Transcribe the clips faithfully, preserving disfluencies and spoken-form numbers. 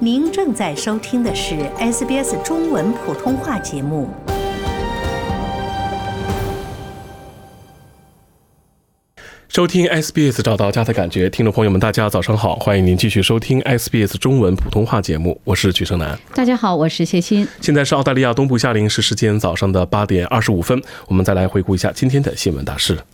您正在收听的是 S B S 中文普通话节目。 收听 S B S 找到家的感觉，听众朋友们大家早上好，欢迎您继续收听 S B S 中文普通话节目，我是曲胜南。 大家好，我是谢欣。 现在是澳大利亚东部夏令时时间早上的八点二十五分，我们再来回顾一下今天的新闻大事。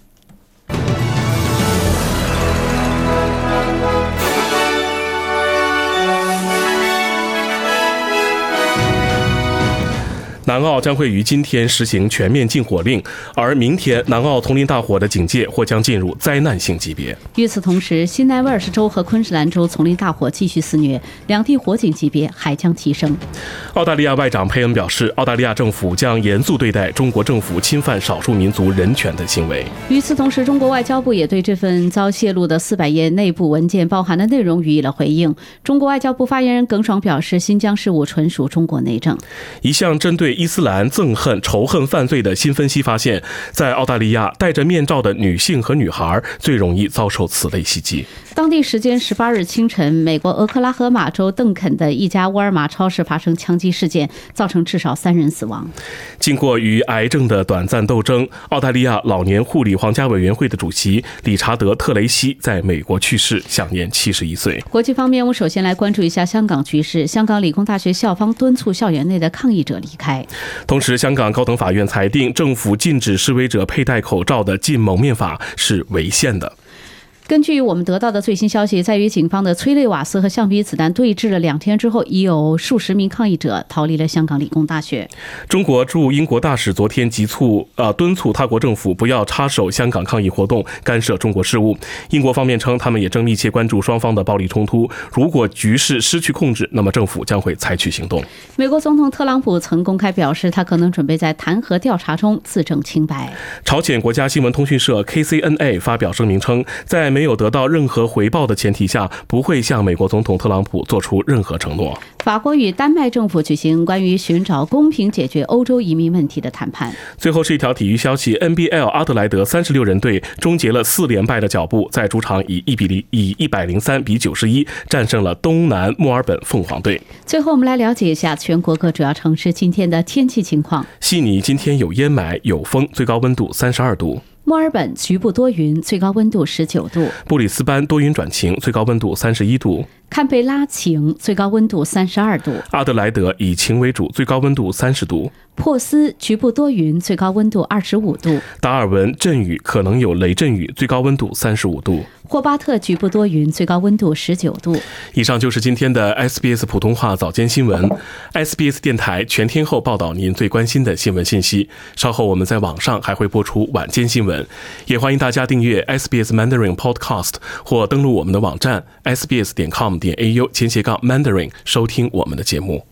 南澳将会于今天实行全面禁火令，而明天南澳丛林大火的警戒或将进入灾难性级别。 与此同时，新南威尔士州和昆士兰州丛林大火继续肆虐，两地火警级别还将提升。 澳大利亚外长佩恩表示，澳大利亚政府将严肃对待中国政府侵犯少数民族人权的行为。 与此同时，中国外交部也对这份遭泄露的四百页内部文件包含的内容予以了回应。中国外交部发言人耿爽表示，新疆事务纯属中国内政。 一项针对伊斯兰憎恨仇恨犯罪的新分析发现，在澳大利亚戴着面罩的女性和女孩最容易遭受此类袭击。 当地时间十八日清晨，美国俄克拉荷马州邓肯的一家沃尔玛超市发生枪击事件，造成至少三人死亡。 经过与癌症的短暂斗争，澳大利亚老年护理皇家委员会的主席理查德·特雷西在美国去世，享年七十一岁。 国际方面，我们首先来关注一下香港局势。香港理工大学校方敦促校园内的抗议者离开。 同时，香港高等法院裁定，政府禁止示威者佩戴口罩的禁蒙面法是违宪的。 根据我们得到的最新消息，在与警方的催泪瓦斯和橡皮子弹对峙了两天之后，已有数十名抗议者逃离了香港理工大学。 中国驻英国大使昨天急促呃敦促他国政府不要插手香港抗议活动，干涉中国事务。英国方面称，他们也正密切关注双方的暴力冲突，如果局势失去控制，那么政府将会采取行动。 美国总统特朗普曾公开表示，他可能准备在弹劾调查中自证清白。 朝鲜国家新闻通讯社 K C N A 发表声明称，在没有得到任何回报的前提下，不会向美国总统特朗普做出任何承诺。 法国与丹麦政府举行关于寻找公平解决欧洲移民问题的谈判。 最后是一条体育消息 ，N B L 阿德莱德三十六人队终结了四连败的脚步，在主场以一比零以一百零三比九十一战胜了东南墨尔本凤凰队。 最后我们来了解一下全国各主要城市今天的天气情况。 悉尼今天有烟霾有风，最高温度三十二度。 墨尔本局部多云，最高温度十九度。 布里斯班多云转晴，最高温度三十一度。 堪培拉晴，最高温度三十二度。 阿德莱德以晴为主，最高温度三十度。 珀斯局部多云，最高温度二十五度。 达尔文阵雨，可能有雷阵雨，最高温度三十五度。 霍巴特局部多云，最高温度十九度。 以上就是今天的 S B S 普通话早间新闻。S B S 电台全天候报道您最关心的新闻信息。稍后我们在网上还会播出晚间新闻，也欢迎大家订阅 S B S Mandarin Podcast 或登录我们的网站 s b s 点 com 点 a u 前斜杠 Mandarin 收听我们的节目。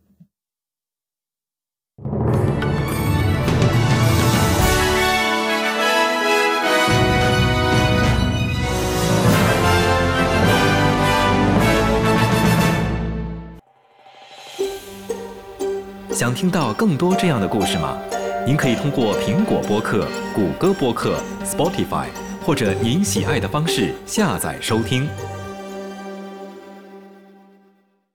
想听到更多这样的故事吗？您可以通过苹果播客、谷歌播客、Spotify 或者您喜爱的方式下载收听。